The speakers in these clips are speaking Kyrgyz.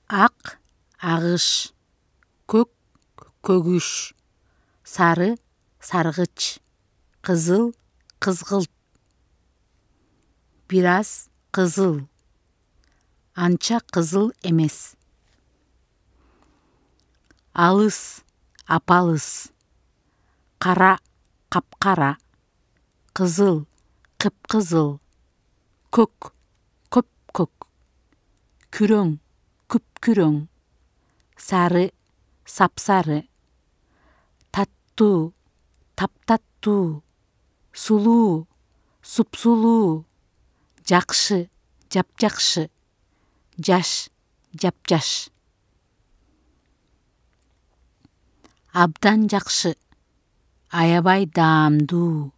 ак агыш, көк көгүш, сары саргыч, кызыл кызгылт. Бир аз кызыл, анча кызыл эмес. Алыс апалыс, кара капкара, кызыл кыпкызыл, көк көпкөк, күрөң күпкүрөң, сары сапсары, таттуу таптаттуу, сулуу супсулуу, жакшы жапжакшы, жаш жапжаш. Абдан жакшы, аябай даамдуу,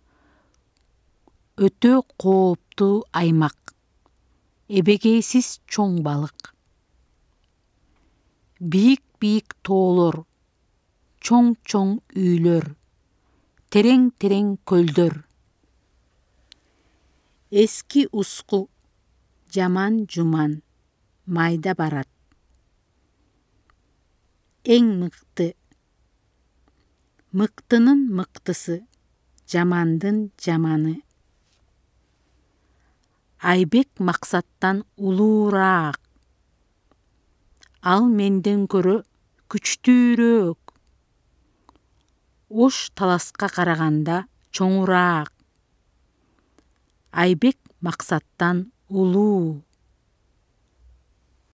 өтө кооптуу аймак, эбегейсиз чоң балык. Бийик тоолор, чоң үйлөр, терең көлдөр. Эски уску, жаман жуман, майда барат. Эң мыкты, мыктынын мыктысы, жамандын жаманы. Айбек максаттан улуураак, ал менден көрө күчтүүрөөк. Ош таласка караганда чоңураак. Айбек максаттан улуу.